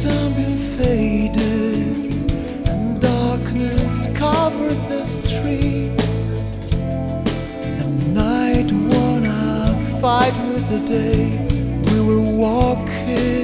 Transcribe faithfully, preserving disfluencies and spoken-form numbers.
sun been faded and darkness covered the streets. The night won a fight with the day. We were walking